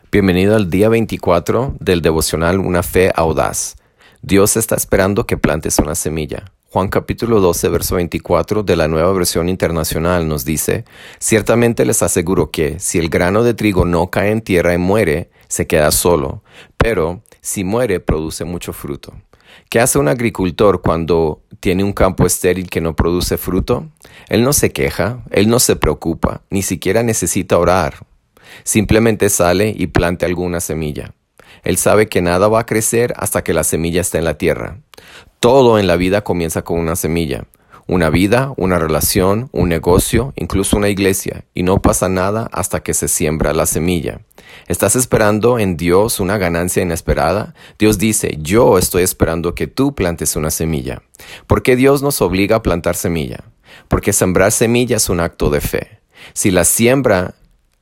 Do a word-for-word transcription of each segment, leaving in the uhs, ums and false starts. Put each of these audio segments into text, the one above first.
Bienvenido al día veinticuatro del devocional Una Fe Audaz. Dios está esperando que plantes una semilla. Juan capítulo doce, verso veinticuatro de la Nueva Versión Internacional nos dice: Ciertamente les aseguro que, si el grano de trigo no cae en tierra y muere, se queda solo, pero si muere, produce mucho fruto. ¿Qué hace un agricultor cuando tiene un campo estéril que no produce fruto? Él no se queja, él no se preocupa, ni siquiera necesita orar. Simplemente sale y planta alguna semilla. Él sabe que nada va a crecer hasta que la semilla está en la tierra. Todo en la vida comienza con una semilla. Una vida, una relación, un negocio, incluso una iglesia. Y no pasa nada hasta que se siembra la semilla. ¿Estás esperando en Dios una ganancia inesperada? Dios dice: yo estoy esperando que tú plantes una semilla. ¿Por qué Dios nos obliga a plantar semilla? Porque sembrar semilla es un acto de fe. Si la siembra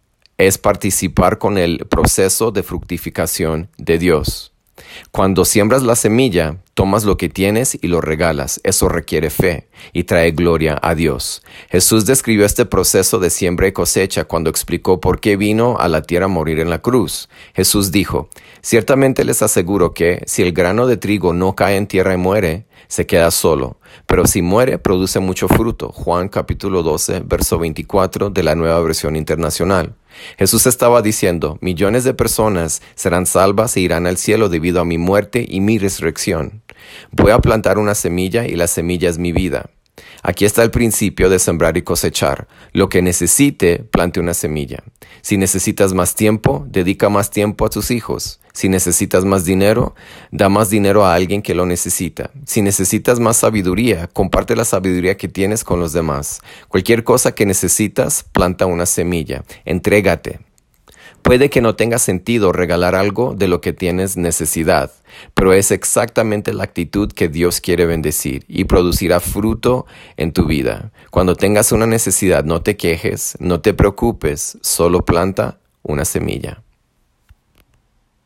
es participar con el proceso de fructificación de Dios. Cuando siembras la semilla, tomas lo que tienes y lo regalas. Eso requiere fe y trae gloria a Dios. Jesús describió este proceso de siembra y cosecha cuando explicó por qué vino a la tierra a morir en la cruz. Jesús dijo: ciertamente les aseguro que, si el grano de trigo no cae en tierra y muere, se queda solo, pero si muere, produce mucho fruto. Juan capítulo doce, verso veinticuatro de la Nueva Versión Internacional. Jesús estaba diciendo: millones de personas serán salvas e irán al cielo debido a mi muerte y mi resurrección. Voy a plantar una semilla y la semilla es mi vida. Aquí está el principio de sembrar y cosechar. Lo que necesite, plante una semilla. Si necesitas más tiempo, dedica más tiempo a tus hijos. Si necesitas más dinero, da más dinero a alguien que lo necesita. Si necesitas más sabiduría, comparte la sabiduría que tienes con los demás. Cualquier cosa que necesitas, planta una semilla. Entrégate. Puede que no tenga sentido regalar algo de lo que tienes necesidad, pero es exactamente la actitud que Dios quiere bendecir y producirá fruto en tu vida. Cuando tengas una necesidad, no te quejes, no te preocupes, solo planta una semilla.